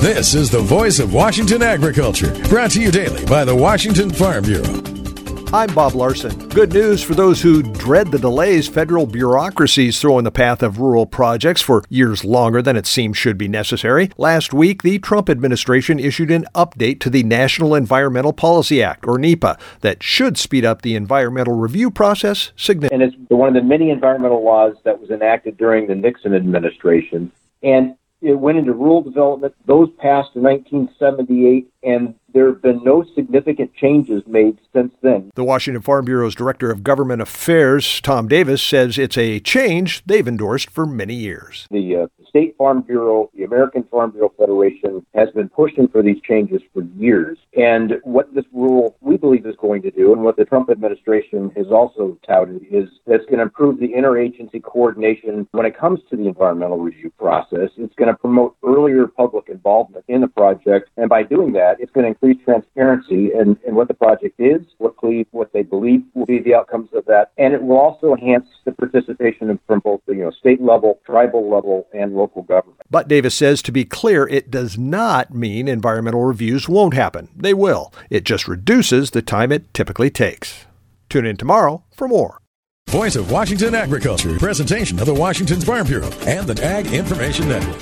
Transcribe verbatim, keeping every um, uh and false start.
This is the voice of Washington agriculture, brought to you daily by the Washington Farm Bureau. I'm Bob Larson. Good news for those who dread the delays federal bureaucracies throw in the path of rural projects for years longer than it seems should be necessary. Last week, the Trump administration issued an update to the National Environmental Policy Act, or NEPA, that should speed up the environmental review process significantly. And it's one of the many environmental laws that was enacted during the Nixon administration. And it went into rural development. Those passed in nineteen seventy-eight, and there have been no significant changes made since then. The Washington Farm Bureau's Director of Government Affairs, Tom Davis, says it's a change they've endorsed for many years. The uh, State Farm Bureau, the American Farm Bureau Federation, has been pushing for these changes for years. And what this rule, we believe, is going to do, and what the Trump administration has also touted, is that it's going to improve the interagency coordination when it comes to the environmental review process. It's going to promote earlier public involvement in the project, and by doing that, it's going to increase transparency in, in what the project is, what, what they believe will be the outcomes of that, and it will also enhance the participation from both the you know, state level, tribal level, and local government. But Davis says, to be clear, it does not mean environmental reviews won't happen. They will. It just reduces the time it typically takes. Tune in tomorrow for more. Voice of Washington Agriculture, presentation of the Washington Farm Bureau and the Ag Information Network.